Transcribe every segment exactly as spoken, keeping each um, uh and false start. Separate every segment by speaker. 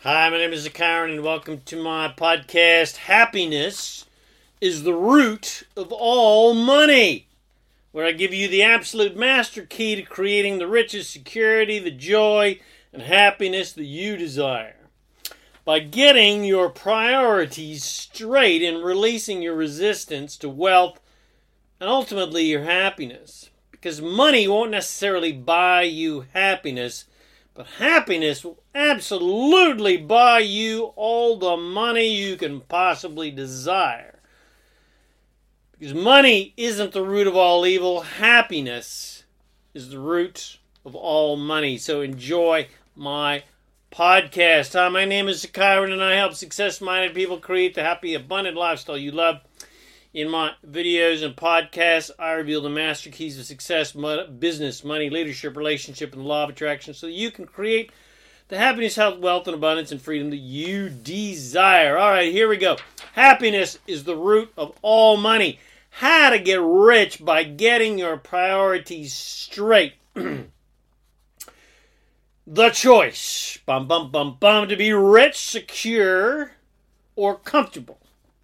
Speaker 1: Hi, my name is Zakarin, and welcome to my podcast, Happiness is the Root of All Money, where I give you the absolute master key to creating the riches, security, the joy, and happiness that you desire. By getting your priorities straight and releasing your resistance to wealth and ultimately your happiness. Because money won't necessarily buy you happiness, but happiness will absolutely buy you all the money you can possibly desire. Because money isn't the root of all evil. Happiness is the root of all money. So enjoy my podcast. Hi, my name is Zakarin, and I help success-minded people create the happy, abundant lifestyle you love. In my videos and podcasts, I reveal the master keys of success, business, money, leadership, relationship, and the law of attraction so that you can create the happiness, health, wealth, and abundance and freedom that you desire. All right, here we go. Happiness is the root of all money. How to get rich by getting your priorities straight. The choice, bum, bum, bum, bum, to be rich, secure, or comfortable.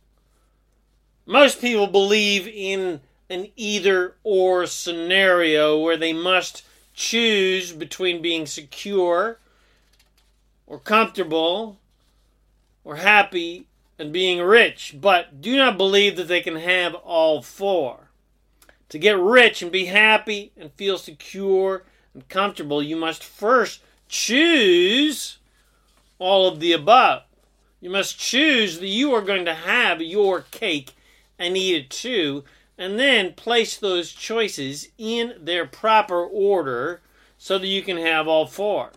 Speaker 1: Most people believe in an either-or scenario where they must choose between being secure or comfortable or happy and being rich, but do not believe that they can have all four. To get rich and be happy and feel secure and comfortable, you must first choose all of the above. You must choose that you are going to have your cake and eat it too, and then place those choices in their proper order so that you can have all four.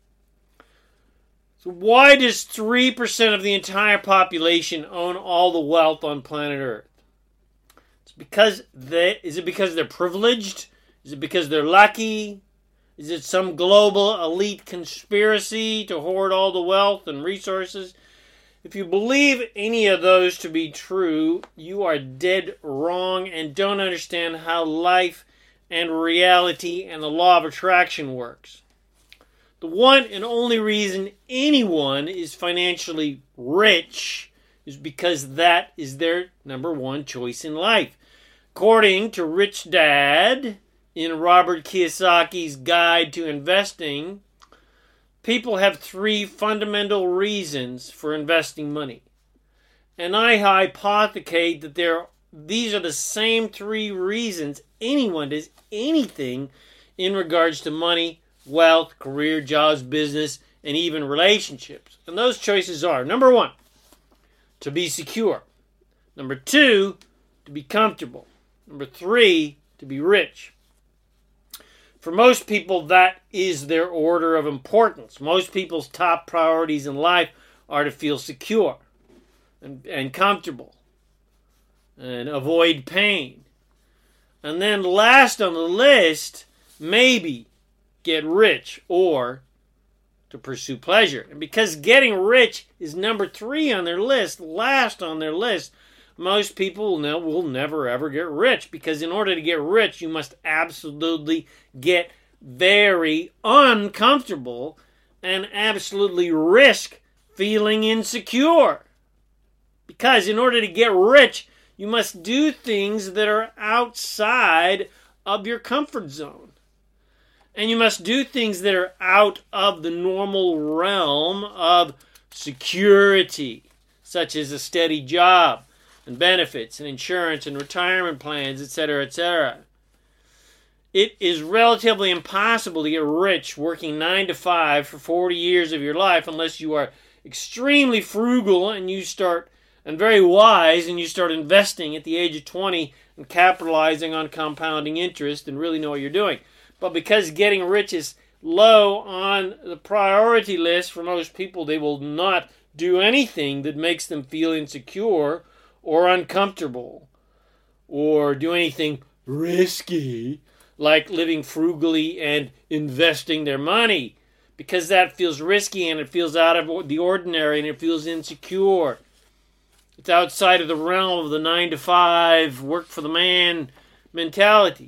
Speaker 1: So why does three percent of the entire population own all the wealth on planet Earth? It's because they, is it because they're privileged? Is it because they're lucky? Is it some global elite conspiracy to hoard all the wealth and resources? If you believe any of those to be true, you are dead wrong and don't understand how life and reality and the law of attraction works. The one and only reason anyone is financially rich is because that is their number one choice in life. According to Rich Dad in Robert Kiyosaki's Guide to Investing, people have three fundamental reasons for investing money. And I hypothecate that there, these are the same three reasons anyone does anything in regards to money, wealth, career, jobs, business, and even relationships. And those choices are, number one, to be secure. Number two, to be comfortable. Number three, to be rich. For most people, that is their order of importance. Most people's top priorities in life are to feel secure and, and comfortable and avoid pain. And then last on the list, maybe get rich or to pursue pleasure. And because getting rich is number three on their list, last on their list, most people will, ne- will never ever get rich, because in order to get rich, you must absolutely get very uncomfortable and absolutely risk feeling insecure. Because in order to get rich, you must do things that are outside of your comfort zone. And you must do things that are out of the normal realm of security, such as a steady job, and benefits, and insurance, and retirement plans, et cetera, et cetera. It is relatively impossible to get rich working nine to five for forty years of your life unless you are extremely frugal and you start, and very wise, and you start investing at the age of twenty and capitalizing on compounding interest and really know what you're doing. But because getting rich is low on the priority list for most people, they will not do anything that makes them feel insecure or uncomfortable, or do anything risky, like living frugally and investing their money, because that feels risky and it feels out of the ordinary and it feels insecure. It's outside of the realm of the nine to five, work for the man mentality.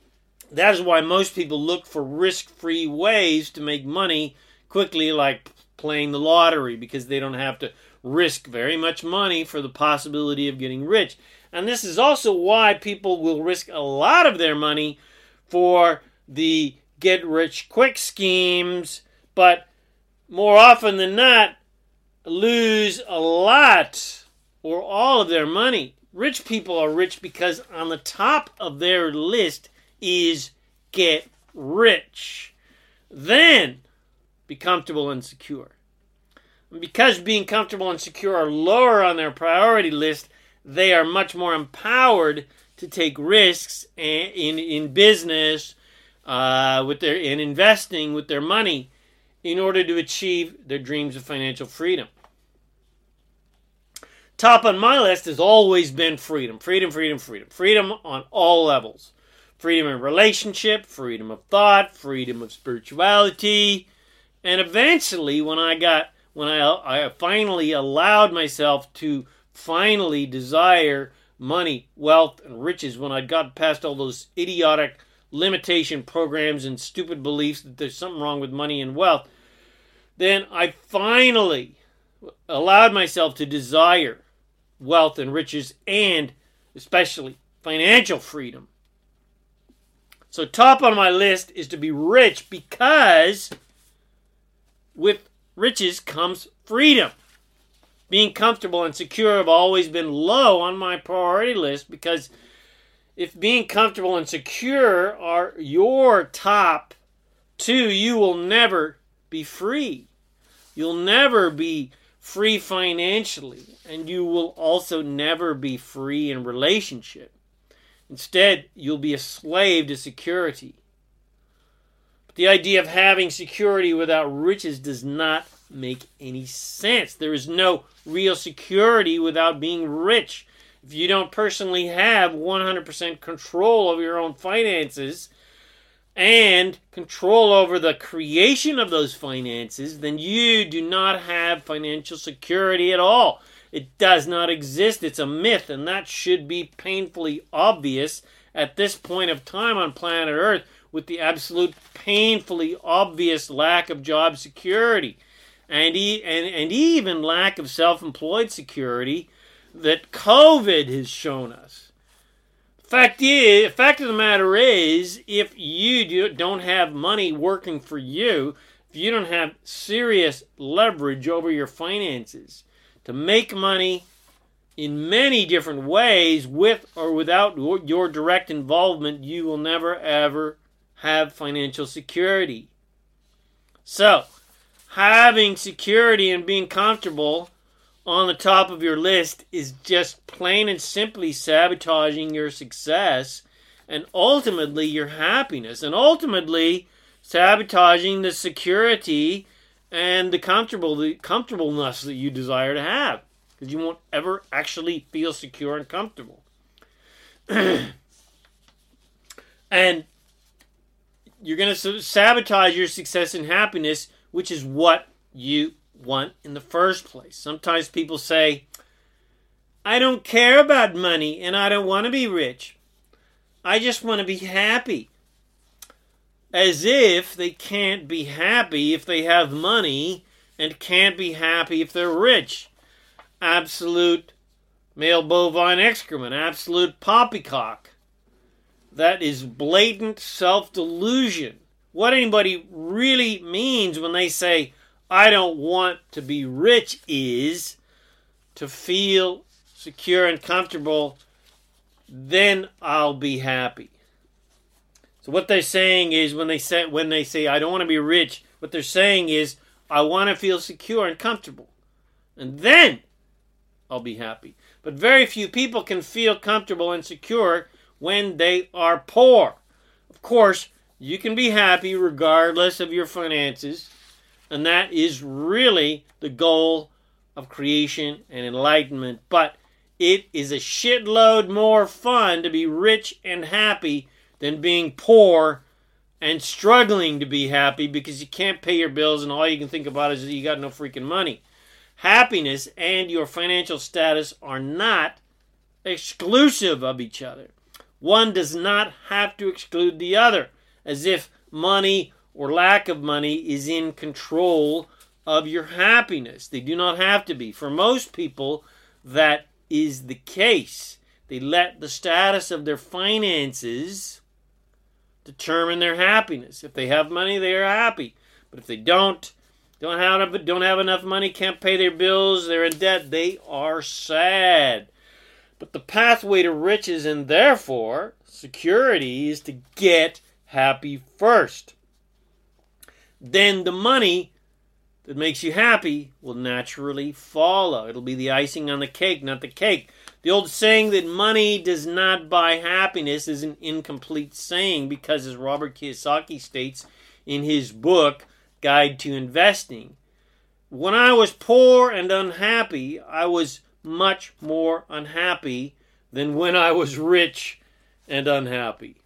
Speaker 1: That is why most people look for risk-free ways to make money quickly, like playing the lottery because they don't have to risk very much money for the possibility of getting rich. And this is also why people will risk a lot of their money for the get-rich-quick schemes, but more often than not, lose a lot or all of their money. Rich people are rich because on the top of their list is get rich. Then be comfortable and secure. And because being comfortable and secure are lower on their priority list, they are much more empowered to take risks in in business, uh, with their in investing with their money in order to achieve their dreams of financial freedom. Top on my list has always been freedom. Freedom, freedom, freedom. Freedom on all levels. Freedom in relationship, freedom of thought, freedom of spirituality. And eventually, when I got, when I, I finally allowed myself to finally desire money, wealth, and riches, when I got past all those idiotic limitation programs and stupid beliefs that there's something wrong with money and wealth, then I finally allowed myself to desire wealth and riches, and especially financial freedom. So top on my list is to be rich, because with riches comes freedom. Being comfortable and secure have always been low on my priority list, because if being comfortable and secure are your top two, you will never be free. You'll never be free financially, and you will also never be free in relationship. Instead, you'll be a slave to security. But the idea of having security without riches does not make any sense. There is no real security without being rich. If you don't personally have one hundred percent control of your own finances and control over the creation of those finances, then you do not have financial security at all. It does not exist. It's a myth, and that should be painfully obvious at this point of time on planet Earth, with the absolute painfully obvious lack of job security and, e- and, and even lack of self-employed security that COVID has shown us. Fact is, fact of the matter is, if you do, don't have money working for you, if you don't have serious leverage over your finances to make money in many different ways, with or without your direct involvement, you will never ever have financial security. So, having security and being comfortable on the top of your list is just plain and simply sabotaging your success and ultimately your happiness, and ultimately sabotaging the security and the comfortable the comfortableness that you desire to have, because you won't ever actually feel secure and comfortable. And you're going to sabotage your success and happiness, which is what you want in the first place. Sometimes people say, I don't care about money and I don't want to be rich. I just want to be happy. As if they can't be happy if they have money and can't be happy if they're rich. Absolute male bovine excrement. Absolute poppycock. That is blatant self-delusion. What anybody really means when they say, I don't want to be rich, is to feel secure and comfortable, then I'll be happy. So what they're saying is, when they say when they say I don't want to be rich, what they're saying is I want to feel secure and comfortable, and then I'll be happy. But very few people can feel comfortable and secure when they are poor. Of course, you can be happy regardless of your finances. And that is really the goal of creation and enlightenment. But it is a shitload more fun to be rich and happy than being poor and struggling to be happy because you can't pay your bills and all you can think about is that you got no freaking money. Happiness and your financial status are not exclusive of each other. One does not have to exclude the other, as if money or lack of money is in control of your happiness. They do not have to be. For most people, that is the case. They let the status of their finances determine their happiness. If they have money, they are happy. But if they don't, don't have, don't have enough money, can't pay their bills, they're in debt, they are sad. But the pathway to riches and therefore security is to get happy first. Then the money that makes you happy will naturally follow. It'll be the icing on the cake, not the cake. The old saying that money does not buy happiness is an incomplete saying because, as Robert Kiyosaki states in his book, Guide to Investing, when I was poor and unhappy, I was much more unhappy than when I was rich and unhappy.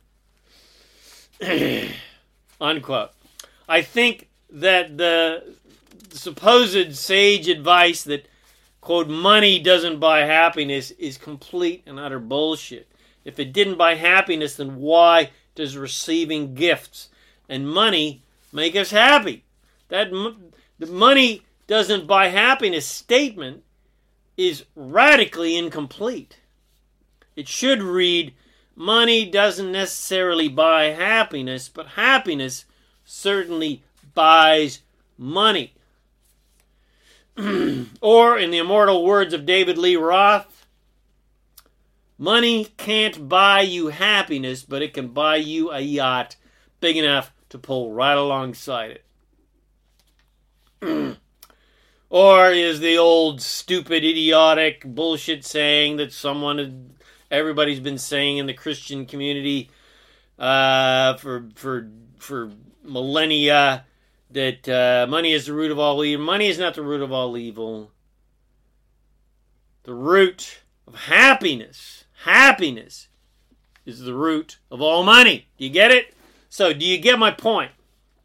Speaker 1: Unquote. I think that the supposed sage advice that, quote, money doesn't buy happiness is complete and utter bullshit. If it didn't buy happiness, then why does receiving gifts and money make us happy? That the money doesn't buy happiness statement is radically incomplete. It should read, money doesn't necessarily buy happiness, but happiness certainly buys money. Or, in the immortal words of David Lee Roth, money can't buy you happiness, but it can buy you a yacht big enough to pull right alongside it. Or is the old stupid, idiotic bullshit saying that someone, everybody's been saying in the Christian community uh, for for for millennia, that uh, money is the root of all evil. Money is not the root of all evil. The root of happiness, happiness is the root of all money. Do you get it? So, do you get my point?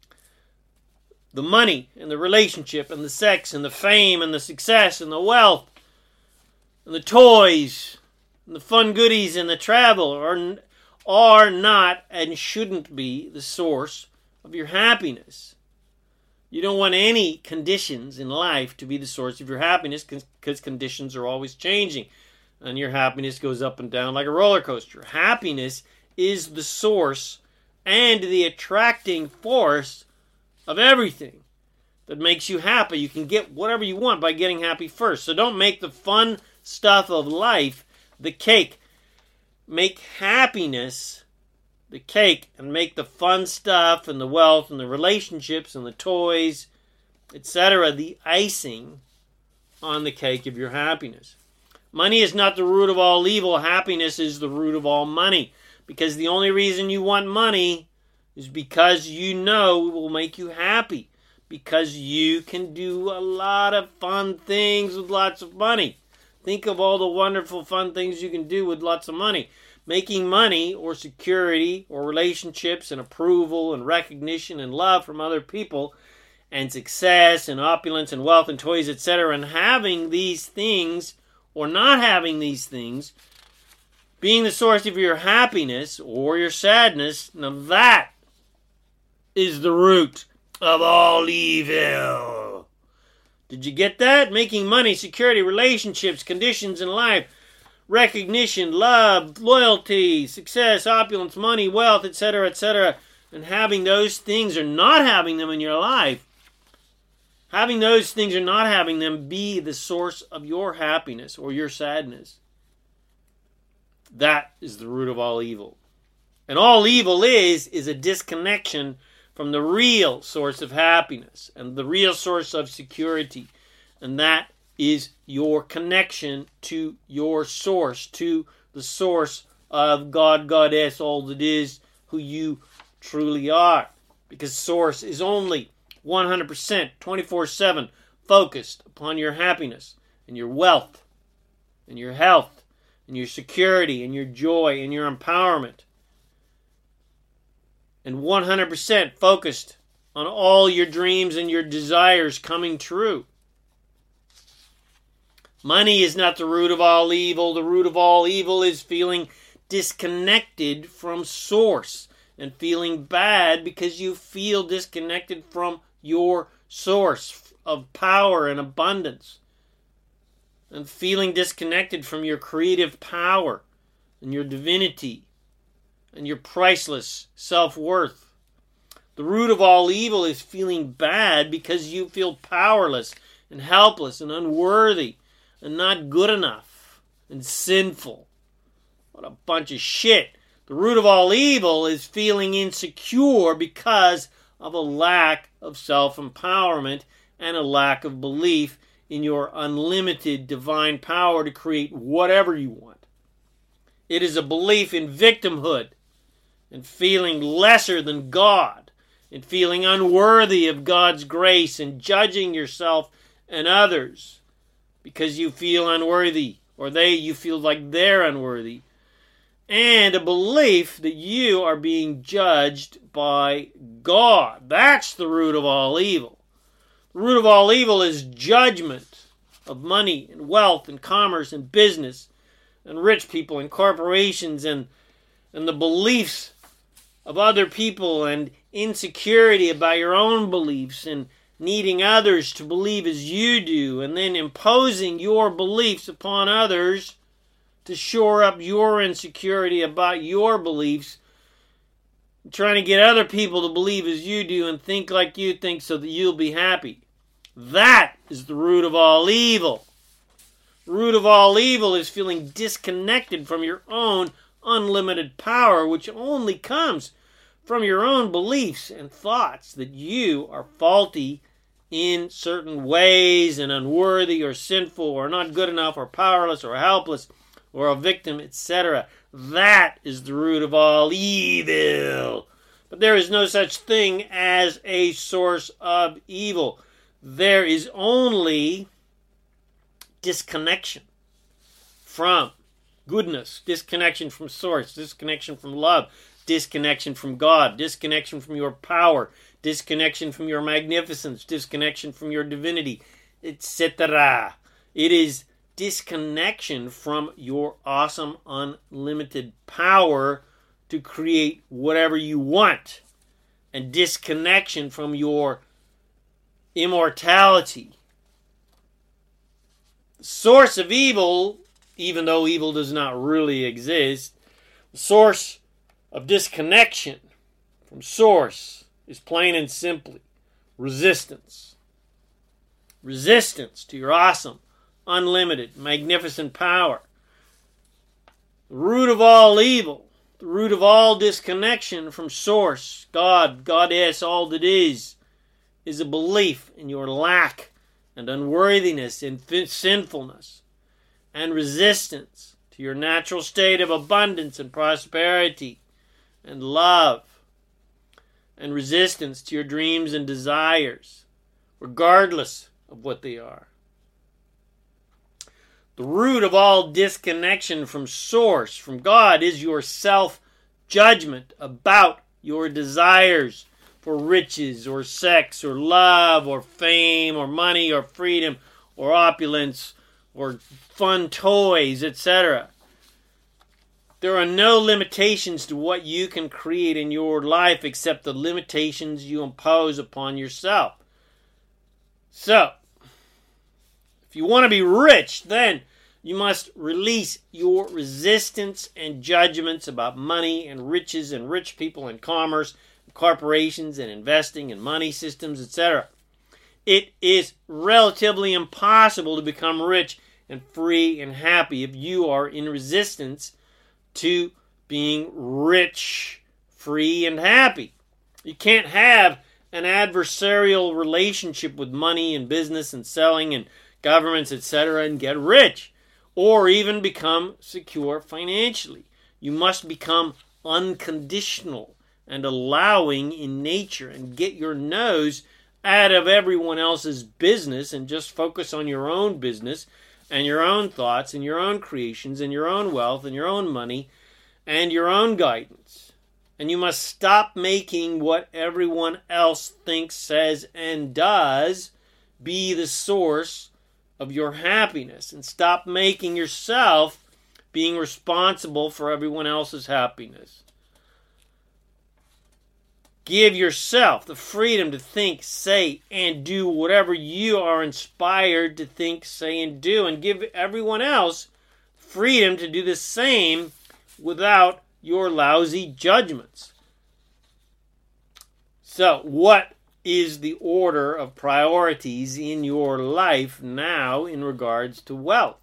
Speaker 1: The money and the relationship and the sex and the fame and the success and the wealth and the toys and the fun goodies and the travel are, are not and shouldn't be the source of your happiness. You don't want any conditions in life to be the source of your happiness because conditions are always changing and your happiness goes up and down like a roller coaster. Happiness is the source and the attracting force of everything that makes you happy. You can get whatever you want by getting happy first. So don't make the fun stuff of life the cake. Make happiness the cake and make the fun stuff and the wealth and the relationships and the toys, et cetera the icing on the cake of your happiness. Money is not the root of all evil. Happiness is the root of all money. Because the only reason you want money is because you know it will make you happy. Because you can do a lot of fun things with lots of money. Think of all the wonderful fun things you can do with lots of money. Making money or security or relationships and approval and recognition and love from other people and success and opulence and wealth and toys, et cetera. And having these things or not having these things being the source of your happiness or your sadness, now that is the root of all evil. Did you get that? Making money, security, relationships, conditions in life, recognition, love, loyalty, success, opulence, money, wealth, et cetera, et cetera. And having those things or not having them in your life, having those things or not having them be the source of your happiness or your sadness. That is the root of all evil. And all evil is, is a disconnection from the real source of happiness and the real source of security. And that is your connection to your source, to the source of God, Goddess, all that is, who you truly are. Because source is only one hundred percent, twenty-four seven focused upon your happiness and your wealth and your health and your security and your joy and your empowerment. And one hundred percent focused on all your dreams and your desires coming true. Money is not the root of all evil. The root of all evil is feeling disconnected from source and feeling bad because you feel disconnected from your source of power and abundance, and feeling disconnected from your creative power and your divinity and your priceless self-worth. The root of all evil is feeling bad because you feel powerless and helpless and unworthy and not good enough and sinful. What a bunch of shit. The root of all evil is feeling insecure because of a lack of self-empowerment and a lack of belief in your unlimited divine power to create whatever you want. It is a belief in victimhood and feeling lesser than God and feeling unworthy of God's grace and judging yourself and others because you feel unworthy, or they you feel like they're unworthy. And a belief that you are being judged by God. That's the root of all evil. The root of all evil is judgment of money and wealth and commerce and business and rich people and corporations and, and the beliefs of other people and insecurity about your own beliefs and needing others to believe as you do and then imposing your beliefs upon others to shore up your insecurity about your beliefs, trying to get other people to believe as you do and think like you think so that you'll be happy. That is the root of all evil. The root of all evil is feeling disconnected from your own unlimited power, which only comes from your own beliefs and thoughts that you are faulty in certain ways and unworthy or sinful or not good enough or powerless or helpless or a victim, et cetera. That is the root of all evil. But there is no such thing as a source of evil. There is only disconnection from goodness, disconnection from source, disconnection from love, disconnection from God, disconnection from your power, disconnection from your magnificence, disconnection from your divinity, et cetera. It is disconnection from your awesome, unlimited power to create whatever you want, and disconnection from your immortality. The source of evil, even though evil does not really exist, the source of disconnection from source is plain and simply resistance. Resistance to your awesome, unlimited, magnificent power. The root of all evil, the root of all disconnection from source, God, Goddess, all that is, is a belief in your lack and unworthiness and sinfulness and resistance to your natural state of abundance and prosperity and love and resistance to your dreams and desires, regardless of what they are. The root of all disconnection from source, from God, is your self-judgment about your desires for riches or sex or love or fame or money or freedom or opulence or fun toys, et cetera. There are no limitations to what you can create in your life except the limitations you impose upon yourself. So, if you want to be rich, then you must release your resistance and judgments about money and riches and rich people and commerce, and corporations and investing and money systems, et cetera. It is relatively impossible to become rich and free and happy if you are in resistance to being rich, free, and happy. You can't have an adversarial relationship with money and business and selling and governments, et cetera, and get rich, or even become secure financially. You must become unconditional and allowing in nature and get your nose out of everyone else's business and just focus on your own business and your own thoughts and your own creations and your own wealth and your own money and your own guidance. And you must stop making what everyone else thinks, says, and does be the source of your happiness, and stop making yourself being responsible for everyone else's happiness. Give yourself the freedom to think, say, and do whatever you are inspired to think, say, and do. And give everyone else freedom to do the same without your lousy judgments. So, what is the order of priorities in your life now in regards to wealth?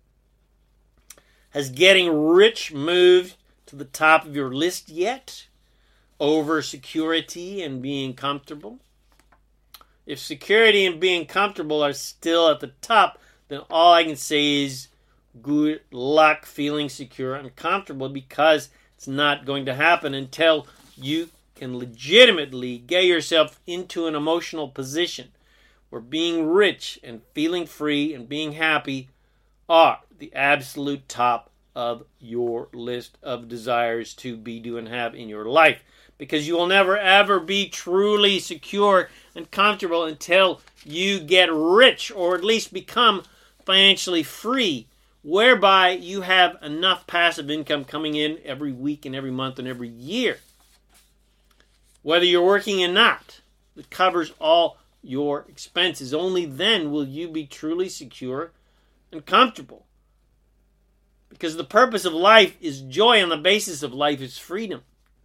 Speaker 1: Has getting rich moved to the top of your list yet? Over security and being comfortable? If security and being comfortable are still at the top, then all I can say is good luck feeling secure and comfortable, because it's not going to happen until you can legitimately get yourself into an emotional position where being rich and feeling free and being happy are the absolute top of your list of desires to be, do, and have in your life. Because you will never, ever be truly secure and comfortable until you get rich, or at least become financially free, whereby you have enough passive income coming in every week and every month and every year, whether you're working or not, that covers all your expenses. Only then will you be truly secure and comfortable. Because the purpose of life is joy, and the basis of life is freedom.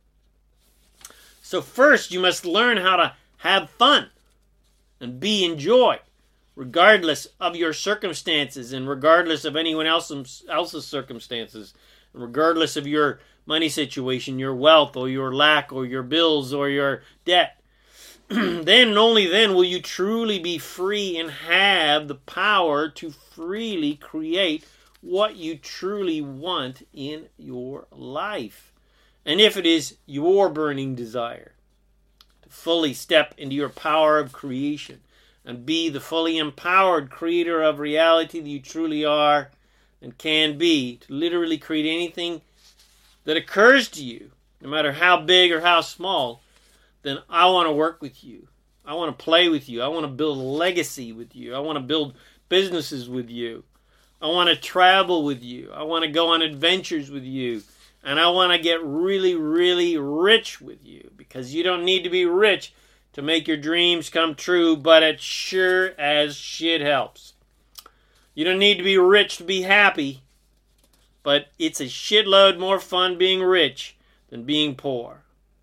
Speaker 1: So first, you must learn how to have fun and be in joy, regardless of your circumstances and regardless of anyone else's, else's circumstances, and regardless of your money situation, your wealth, or your lack, or your bills, or your debt. Then and only then will you truly be free and have the power to freely create what you truly want in your life. And if it is your burning desire to fully step into your power of creation and be the fully empowered creator of reality that you truly are and can be, to literally create anything that occurs to you, no matter how big or how small, then I want to work with you. I want to play with you. I want to build a legacy with you. I want to build businesses with you. I want to travel with you. I want to go on adventures with you. And I want to get really, really rich with you, because you don't need to be rich to make your dreams come true, but it sure as shit helps. You don't need to be rich to be happy, but it's a shitload more fun being rich than being poor.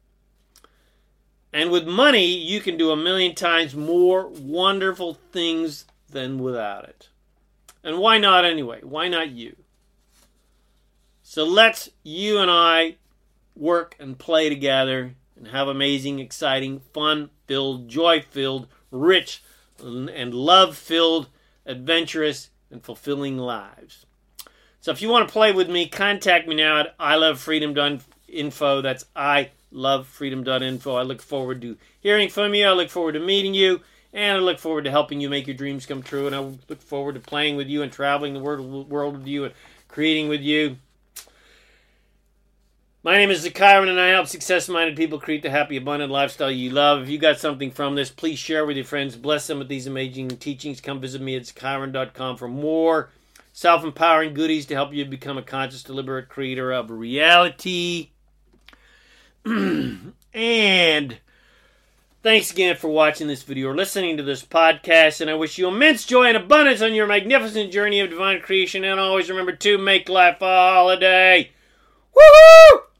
Speaker 1: And with money, you can do a million times more wonderful things than without it. And why not anyway? Why not you? So let's you and I work and play together and have amazing, exciting, fun-filled, joy-filled, rich, and love-filled, adventurous, and fulfilling lives. So if you want to play with me, contact me now at I love freedom dot info. That's I love freedom dot info. I look forward to hearing from you. I look forward to meeting you. And I look forward to helping you make your dreams come true. And I look forward to playing with you and traveling the world, world with you and creating with you. My name is Zachyron, and I help success-minded people create the happy, abundant lifestyle you love. If you got something from this, please share with your friends. Bless them with these amazing teachings. Come visit me at zachyron dot com for more self-empowering goodies to help you become a conscious, deliberate creator of reality. And thanks again for watching this video or listening to this podcast, and I wish you immense joy and abundance on your magnificent journey of divine creation. And always remember to make life a holiday. Woohoo!